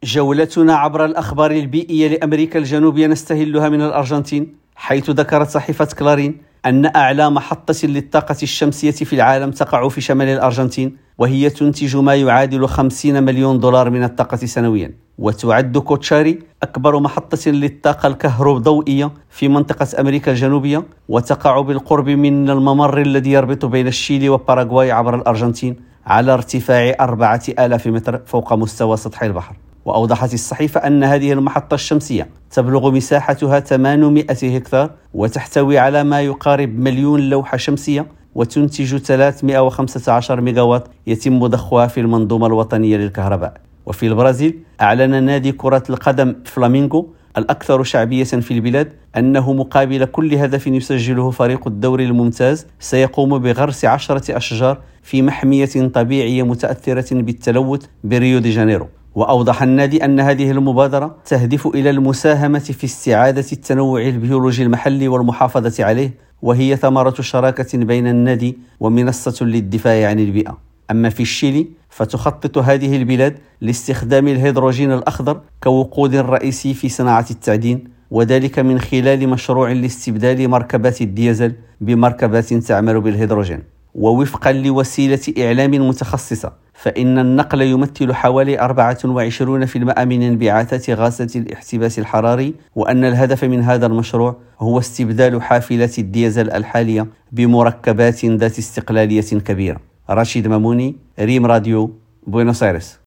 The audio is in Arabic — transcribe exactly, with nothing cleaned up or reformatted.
جولتنا عبر الأخبار البيئية لأمريكا الجنوبية نستهلها من الأرجنتين، حيث ذكرت صحيفة كلارين أن أعلى محطة للطاقة الشمسية في العالم تقع في شمال الأرجنتين، وهي تنتج ما يعادل خمسين مليون دولار من الطاقة سنويا. وتعد كوتشاري أكبر محطة للطاقة الكهروضوئية في منطقة أمريكا الجنوبية، وتقع بالقرب من الممر الذي يربط بين الشيلي وباراغواي عبر الأرجنتين على ارتفاع أربعة آلاف متر فوق مستوى سطح البحر. وأوضحت الصحيفة أن هذه المحطة الشمسية تبلغ مساحتها ثمانمائة هكتار، وتحتوي على ما يقارب مليون لوحة شمسية، وتنتج ثلاثمائة وخمسة عشر ميجاوات يتم ضخها في المنظومة الوطنية للكهرباء. وفي البرازيل، أعلن نادي كرة القدم فلامينغو الأكثر شعبية في البلاد أنه مقابل كل هدف يسجله فريق الدوري الممتاز سيقوم بغرس عشرة أشجار في محمية طبيعية متأثرة بالتلوث بريو دي جانيرو. وأوضح النادي أن هذه المبادرة تهدف إلى المساهمة في استعادة التنوع البيولوجي المحلي والمحافظة عليه، وهي ثمرة شراكة بين النادي ومنصة للدفاع عن البيئة. أما في الشيلي، فتخطط هذه البلاد لاستخدام الهيدروجين الأخضر كوقود رئيسي في صناعة التعدين، وذلك من خلال مشروع لاستبدال مركبات الديزل بمركبات تعمل بالهيدروجين. ووفقا لوسيلة إعلام متخصصة، فإن النقل يمثل حوالي أربعة وعشرين بالمئة من انبعاثات غازات الاحتباس الحراري، وأن الهدف من هذا المشروع هو استبدال حافلات الديزل الحالية بمركبات ذات استقلالية كبيرة. رشيد ماموني، ريم راديو، بوينوس آيرس.